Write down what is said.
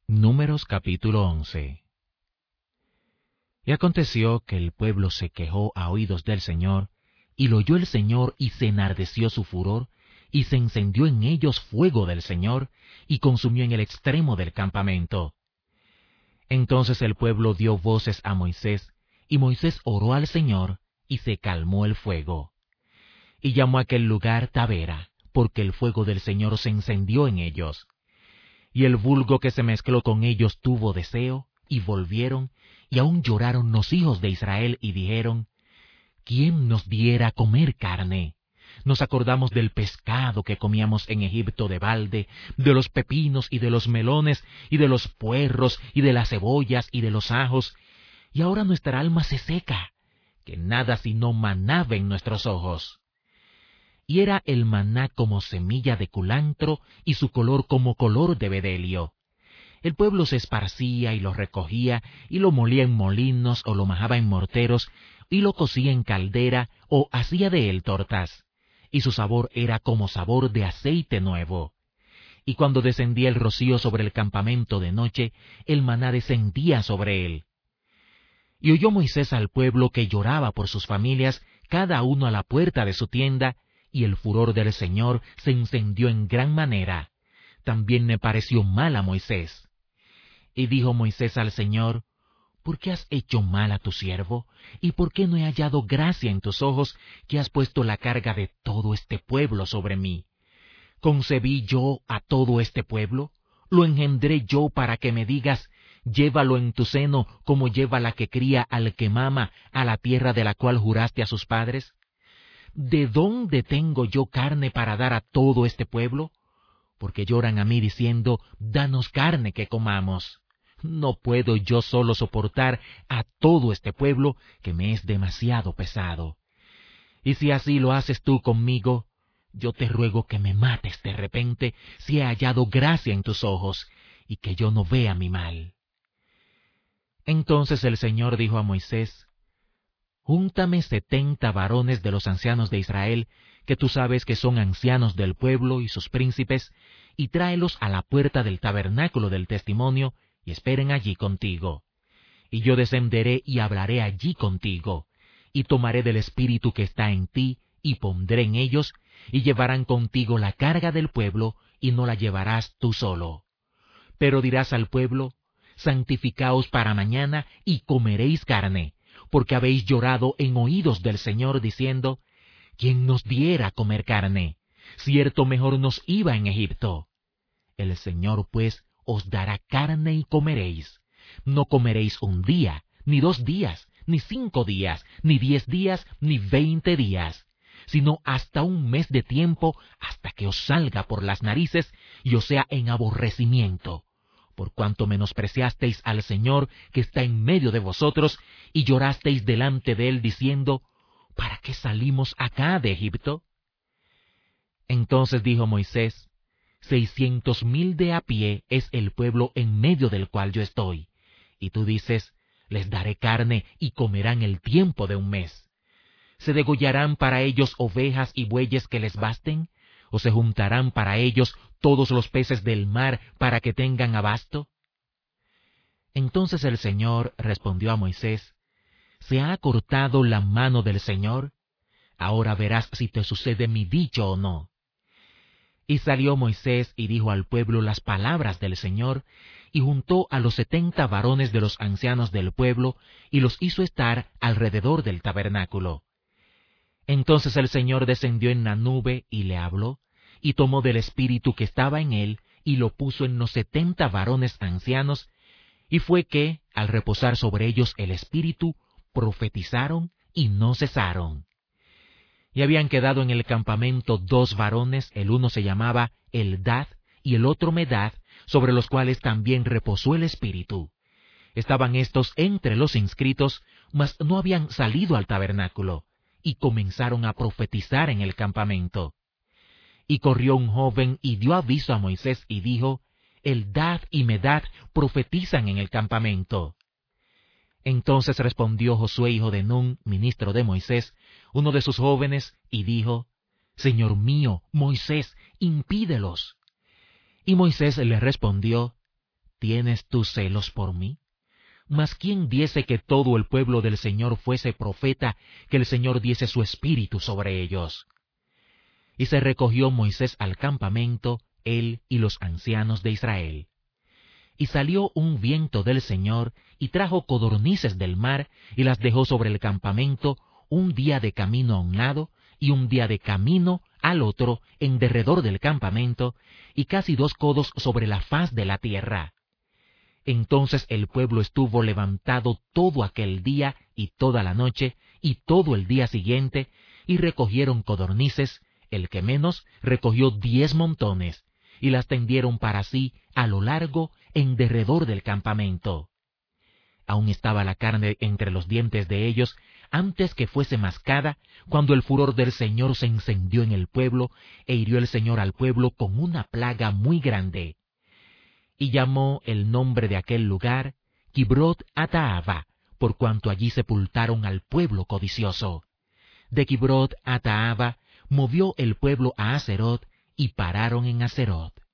Números capítulo 11. Y aconteció que el pueblo se quejó a oídos del Señor, y lo oyó el Señor, y se enardeció su furor, y se encendió en ellos fuego del Señor, y consumió en el extremo del campamento. Entonces el pueblo dio voces a Moisés, y Moisés oró al Señor, y se calmó el fuego. Y llamó a aquel lugar Tabera, porque el fuego del Señor se encendió en ellos. Y el vulgo que se mezcló con ellos tuvo deseo, y volvieron, y aún lloraron los hijos de Israel, y dijeron: ¿Quién nos diera a comer carne? Nos acordamos del pescado que comíamos en Egipto de balde, de los pepinos y de los melones, y de los puerros, y de las cebollas, y de los ajos, y ahora nuestra alma se seca, que nada sino maná ven nuestros ojos. Y era el maná como semilla de culantro, y su color como color de bedelio. El pueblo se esparcía y lo recogía, y lo molía en molinos, o lo majaba en morteros, y lo cocía en caldera, o hacía de él tortas. Y su sabor era como sabor de aceite nuevo. Y cuando descendía el rocío sobre el campamento de noche, el maná descendía sobre él. Y oyó Moisés al pueblo que lloraba por sus familias, cada uno a la puerta de su tienda, y el furor del Señor se encendió en gran manera. También me pareció mal a Moisés. Y dijo Moisés al Señor: ¿Por qué has hecho mal a tu siervo? ¿Y por qué no he hallado gracia en tus ojos, que has puesto la carga de todo este pueblo sobre mí? ¿Concebí yo a todo este pueblo? ¿Lo engendré yo para que me digas: llévalo en tu seno, como lleva la que cría al que mama, a la tierra de la cual juraste a sus padres? ¿De dónde tengo yo carne para dar a todo este pueblo? Porque lloran a mí diciendo: danos carne que comamos. No puedo yo solo soportar a todo este pueblo, que me es demasiado pesado. Y si así lo haces tú conmigo, yo te ruego que me mates de repente, si he hallado gracia en tus ojos, y que yo no vea mi mal. Entonces el Señor dijo a Moisés: Júntame 70 varones de los ancianos de Israel, que tú sabes que son ancianos del pueblo y sus príncipes, y tráelos a la puerta del tabernáculo del testimonio, y esperen allí contigo. Y yo descenderé y hablaré allí contigo, y tomaré del espíritu que está en ti, y pondré en ellos, y llevarán contigo la carga del pueblo, y no la llevarás tú solo. Pero dirás al pueblo: santificaos para mañana, y comeréis carne, porque habéis llorado en oídos del Señor, diciendo: ¿quién nos diera a comer carne? Cierto, mejor nos iba en Egipto. El Señor, pues, os dará carne y comeréis. No comeréis un día, ni 2 días, ni 5 días, ni 10 días, ni 20 días, sino hasta 1 mes de tiempo, hasta que os salga por las narices y os sea en aborrecimiento, por cuanto menospreciasteis al Señor que está en medio de vosotros, y llorasteis delante de él diciendo: ¿para qué salimos acá de Egipto? Entonces dijo Moisés: 600,000 de a pie es el pueblo en medio del cual yo estoy. Y tú dices: les daré carne y comerán el tiempo de 1 mes. ¿Se degollarán para ellos ovejas y bueyes que les basten? ¿O se juntarán para ellos todos los peces del mar para que tengan abasto? Entonces el Señor respondió a Moisés: ¿se ha acortado la mano del Señor? Ahora verás si te sucede mi dicho o no. Y salió Moisés y dijo al pueblo las palabras del Señor, y juntó a los 70 varones de los ancianos del pueblo, y los hizo estar alrededor del tabernáculo. Entonces el Señor descendió en la nube y le habló, y tomó del espíritu que estaba en él, y lo puso en los 70 varones ancianos, y fue que, al reposar sobre ellos el espíritu, profetizaron y no cesaron. Y habían quedado en el campamento 2 varones, el uno se llamaba Eldad y el otro Medad, sobre los cuales también reposó el espíritu. Estaban estos entre los inscritos, mas no habían salido al tabernáculo, y comenzaron a profetizar en el campamento. Y corrió un joven y dio aviso a Moisés y dijo: Eldad y Medad profetizan en el campamento. Entonces respondió Josué hijo de Nun, ministro de Moisés, uno de sus jóvenes, y dijo: Señor mío, Moisés, impídelos. Y Moisés le respondió: ¿tienes tú celos por mí? Mas ¿quién diese que todo el pueblo del Señor fuese profeta, que el Señor diese su espíritu sobre ellos? Y se recogió Moisés al campamento, él y los ancianos de Israel. Y salió un viento del Señor, y trajo codornices del mar, y las dejó sobre el campamento, un día de camino a un lado, y un día de camino al otro, en derredor del campamento, y casi 2 codos sobre la faz de la tierra. Entonces el pueblo estuvo levantado todo aquel día y toda la noche, y todo el día siguiente, y recogieron codornices. El que menos recogió 10 montones, y las tendieron para sí a lo largo en derredor del campamento. Aún estaba la carne entre los dientes de ellos antes que fuese mascada, cuando el furor del Señor se encendió en el pueblo, e hirió el Señor al pueblo con una plaga muy grande. Y llamó el nombre de aquel lugar Kibrot Hataava, por cuanto allí sepultaron al pueblo codicioso. De Kibrot Hataava movió el pueblo a Haserot, y pararon en Haserot.